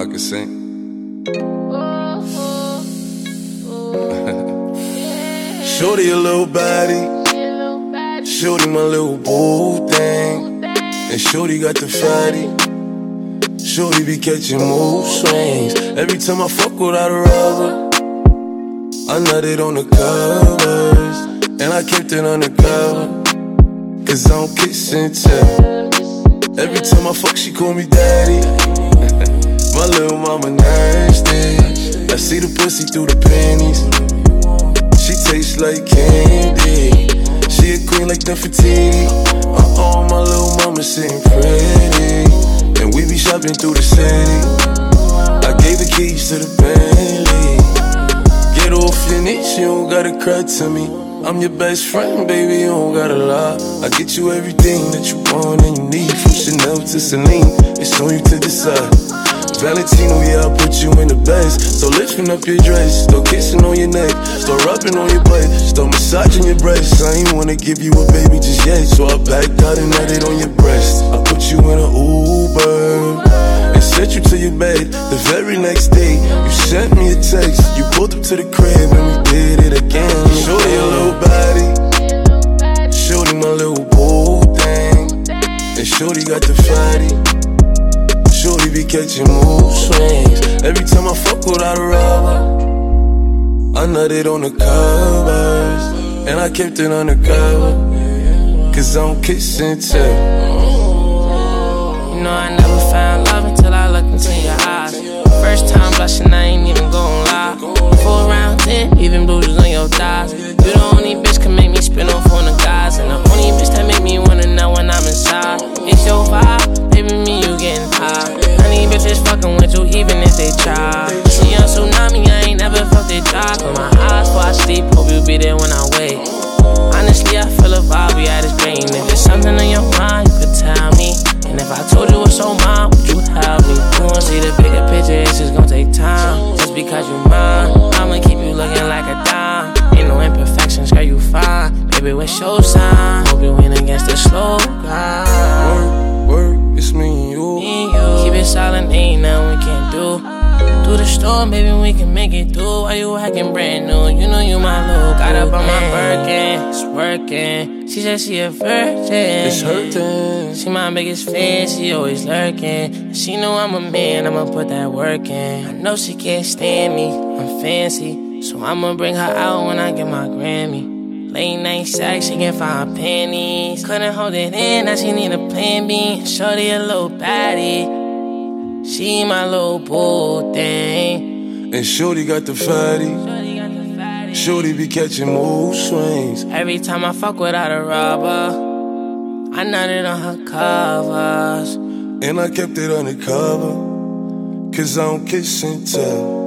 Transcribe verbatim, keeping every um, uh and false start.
I can sing. Shorty a little body, shorty my little boo thing, and shorty got the fatty. Shorty be catching mood swings. Every time I fuck without a rubber, I nutted on the covers, and I kept it undercover, cause I don't kiss and tell. Every time I fuck, she call me daddy. My little mama nasty. I see the pussy through the panties. She tastes like candy. She a queen like Nefertiti. Uh-oh, my little mama sitting pretty, and we be shopping through the city. I gave the keys to the Bentley. Get off your knees, you don't gotta cry to me. I'm your best friend, baby, you don't gotta lie. I get you everything that you want and you need, from Chanel to Celine. It's on you to decide. Valentino, yeah, I'll put you in the best. So lifting up your dress, start kissing on your neck, start rubbing on your butt, start massaging your breasts. I ain't wanna give you a baby just yet, so I backed out and nutted on your breast. I put you in an Uber and sent you to your bed. The very next day, you sent me a text. You pulled up to the crib and we did it again. Shorty a little body, shorty my little boo thing, and shorty got the fatty. Shorty be catching mood swings. Every time I fuck without a rubber, I nutted on the covers, and I kept it undercover, cause I don't kiss and tell. You know I never found love until I looked into your eyes. First time blushing, I ain't even gon' lie. Four round ten, even bruises on your thighs. You the only bitch can make me spin off on the guys, and the only bitch that make me wanna know when I'm inside. It's your vibe, baby, me you getting high. Honey bitches fucking with you even if they try. See on tsunami, I ain't never felt it dry. Close my eyes before I sleep, hope you be there when I wake. Honestly, I feel a vibe, we had this brain. If there's something on your mind, you could tell me. And if I told you what's on mine, would you help me? You won't see the bigger picture, it's just gon' take time. Just because you mine, I'ma keep you looking like a dime. Ain't no imperfections, girl, you fine. Baby, what's your sign? Hope you win against the slow guy. Work, work, it's me and you. Me and you. Keep it silent, ain't nothing we can't do. Through the storm, baby, we can make it through. Why you acting brand new? You know you my little. Got up on my Birkin, it's working. She said she a virgin. It's hurting. She my biggest fan, she always lurking. She know I'm a man, I'ma put that work in. I know she can't stand me, I'm fancy, so I'ma bring her out when I get my Grammy. Late night sex, she can't find panties. Couldn't hold it in, now she need a plan B. Shorty a little baddie, she my little boo thing, and shorty got the fatty. Shorty be catching mood swings. Every time I fuck without a rubber, I nutted on her covers, and I kept it undercover, cause I don't kiss and tell.